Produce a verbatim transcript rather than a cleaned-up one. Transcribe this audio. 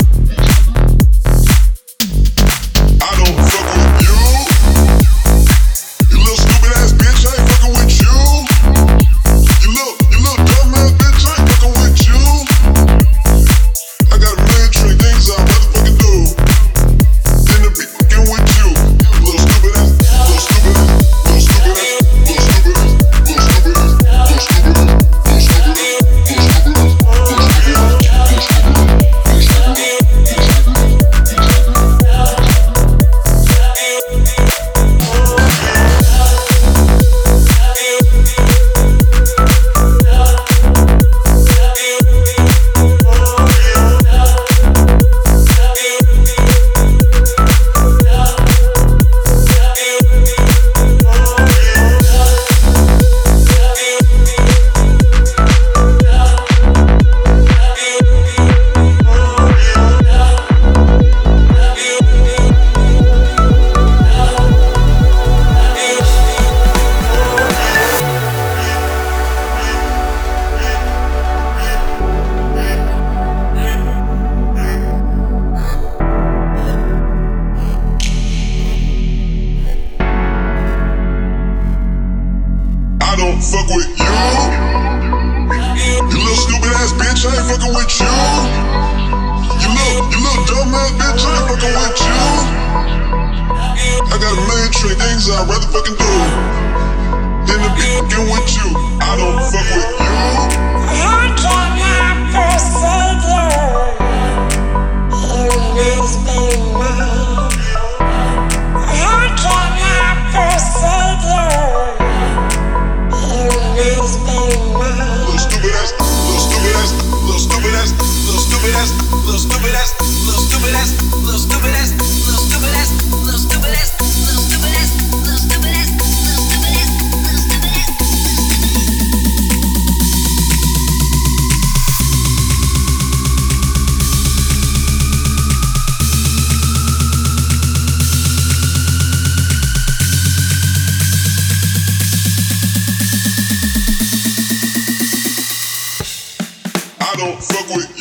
I don't fuck with you. You little stupid ass bitch, I ain't fucking with you. You little, you little dumb ass bitch, I ain't fucking with you. I got a million trillion things I'd rather fucking do than to be fucking with you. Little stupid ass, little stupid ass, little stupid ass, little stupid ass, little stupid ass, little stupid ass, little stupid ass, little stupid ass, little stupid ass, little stupid ass, little stupid ass. I don't fuck with you. You little stupid ass bitch, I ain't fucking with you. You little, you little dumb ass bitch, I ain't fucking with you. I got a million trillion things I'd rather fucking do than to be fucking with you. I don't fuck with you. How can I persuade you? You must be mine. How can I persuade you? You must be mine. Little stupid ass, little stupid ass, little stupid ass, little stupid ass, little stupid ass, little stupid ass, little stupid ass, little stupid ass, little stupid ass, little stupid ass, little stupid ass, little stupid ass, little stupid ass. I don't fuck with you.